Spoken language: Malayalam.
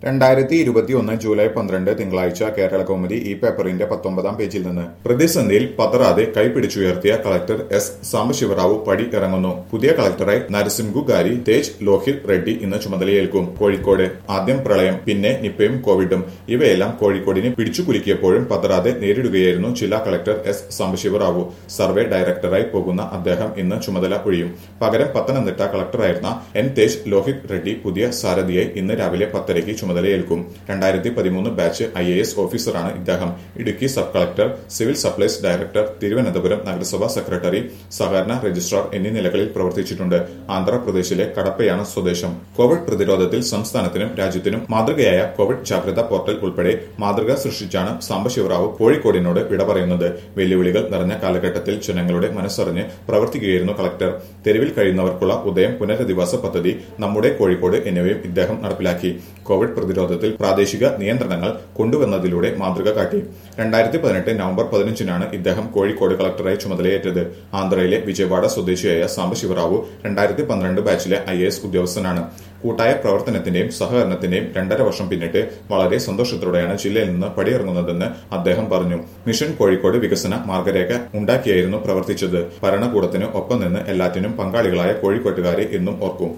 2021 ജൂലൈ 12 തിങ്കളാഴ്ച കേരള കൗമുദി ഈ പേപ്പറിന്റെ 19-ാം പേജിൽ നിന്ന് പ്രതിസന്ധിയിൽ പതറാതെ കൈപിടിച്ചുയർത്തിയ കളക്ടർ എസ് സാംബശിവറാവു പടി ഇറങ്ങുന്നു. പുതിയ കളക്ടറായി നരസിംഹുഗാരി തേജ് ലോഹിത് റെഡ്ഡി ഇന്ന് ചുമതലയേൽക്കും. കോഴിക്കോട് ആദ്യം പ്രളയം, പിന്നെ നിപ്പയും കോവിഡും. ഇവയെല്ലാം കോഴിക്കോടിനെ പിടിച്ചുകുലുക്കിയപ്പോഴും പതറാതെ നേരിടുകയായിരുന്നു ജില്ലാ കളക്ടർ എസ് സാംബശിവറാവു. സർവേ ഡയറക്ടറായി പോകുന്ന അദ്ദേഹം ഇന്ന് ചുമതല ഒഴിയും. പകരം പത്തനംതിട്ട കളക്ടറായിരുന്ന എൻ തേജ് ലോഹിത് റെഡ്ഡി പുതിയ സാരഥിയായി ഇന്ന് രാവിലെ 10:30 ചുമതലയേൽക്കും. 2013 ബാച്ച് IAS ഓഫീസറാണ് ഇദ്ദേഹം. Idukki sub collector, civil supplies director, Thiruvananthapuram നഗരസഭാ സെക്രട്ടറി, സഹകരണ രജിസ്ട്രാർ എന്നീ നിലകളിൽ പ്രവർത്തിച്ചിട്ടുണ്ട്. ആന്ധ്രാപ്രദേശിലെ കടപ്പയാണ് സ്വദേശം. കോവിഡ് പ്രതിരോധത്തിൽ സംസ്ഥാനത്തിനും രാജ്യത്തിനും മാതൃകയായ കോവിഡ് ജാഗ്രതാ പോർട്ടൽ ഉൾപ്പെടെ മാതൃക സൃഷ്ടിച്ചാണ് സാംബശിവറാവു കോഴിക്കോടിനോട് വിട പറയുന്നത്. വെല്ലുവിളികൾ നിറഞ്ഞ കാലഘട്ടത്തിൽ ജനങ്ങളുടെ മനസ്സറിഞ്ഞ് പ്രവർത്തിക്കുകയായിരുന്നു കളക്ടർ. തെരുവിൽ കഴിയുന്നവർക്കുള്ള ഉദയം പുനരധിവാസ പദ്ധതി, നമ്മുടെ കോഴിക്കോട് എന്നിവയും ഇദ്ദേഹം നടപ്പിലാക്കി. കോവിഡ് പ്രതിരോധത്തിൽ പ്രാദേശിക നിയന്ത്രണങ്ങൾ കൊണ്ടുവന്നതിലൂടെ മാതൃക കാട്ടി. 2018 നവംബർ 15-നാണ് ഇദ്ദേഹം കോഴിക്കോട് കളക്ടറായി ചുമതലയേറ്റത്. ആന്ധ്രയിലെ വിജയവാഡ സ്വദേശിയായ സാംബശിവറാവു 2012 ബാച്ചിലെ IAS ഉദ്യോഗസ്ഥനാണ്. കൂട്ടായ പ്രവർത്തനത്തിന്റെയും സഹകരണത്തിന്റെയും 2.5 വർഷം പിന്നിട്ട് വളരെ സന്തോഷത്തോടെയാണ് ജില്ലയിൽ നിന്ന് പടിയിറങ്ങുന്നതെന്ന് അദ്ദേഹം പറഞ്ഞു. മിഷൻ കോഴിക്കോട് വികസന മാർഗരേഖ ഉണ്ടാക്കിയായിരുന്നു പ്രവർത്തിച്ചത്. ഭരണകൂടത്തിന് ഒപ്പം നിന്ന് എല്ലാറ്റിനും പങ്കാളികളായ കോഴിക്കോട്ടുകാരെ എന്നും ഓർക്കും.